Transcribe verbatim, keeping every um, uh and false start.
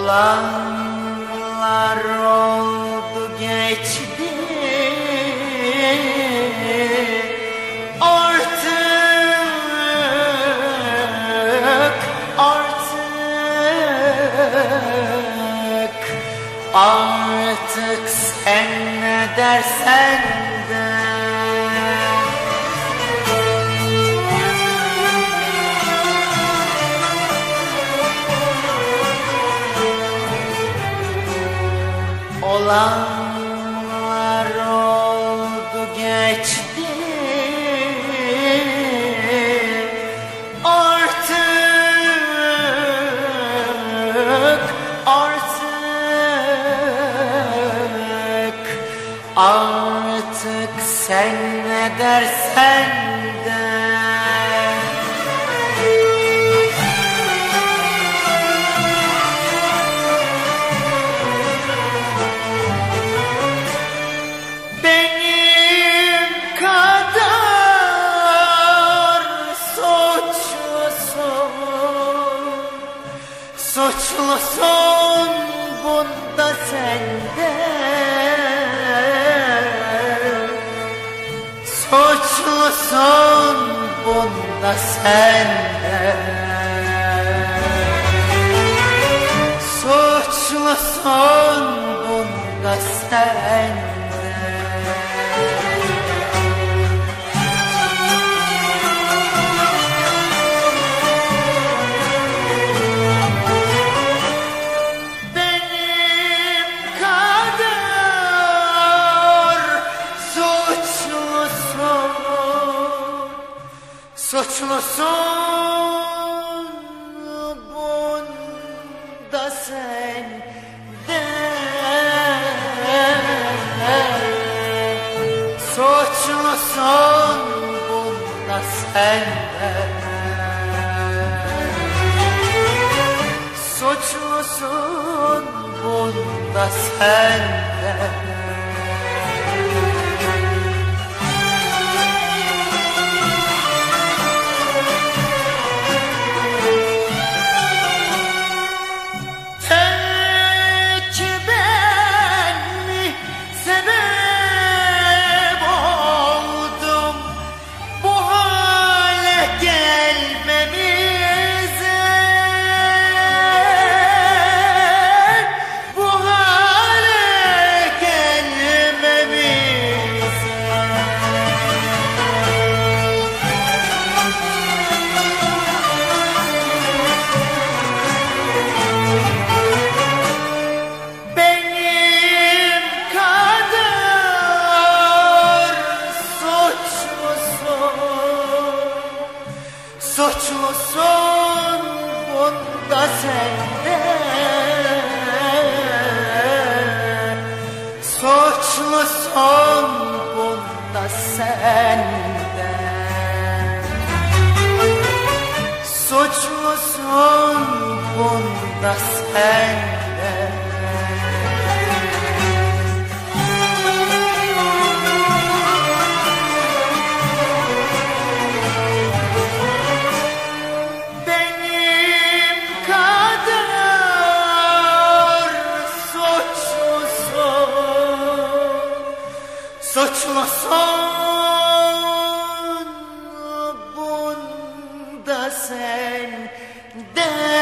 Olanlar oldu geçti, artık artık artık sen ne dersen de olanlar oldu geçti, artık artık artık sen ne dersen de suçlusun bunda sende, suçlusun bunda sende, suçlusun bunda sende. Suçlusun bunda sen de, suçlusun bunda sen de, suçlusun bunda sen de. Suçlusun bunda sen de, suçlusun bunda sen de, suçlusun bunda sen de. Suçlusun bunda sen de.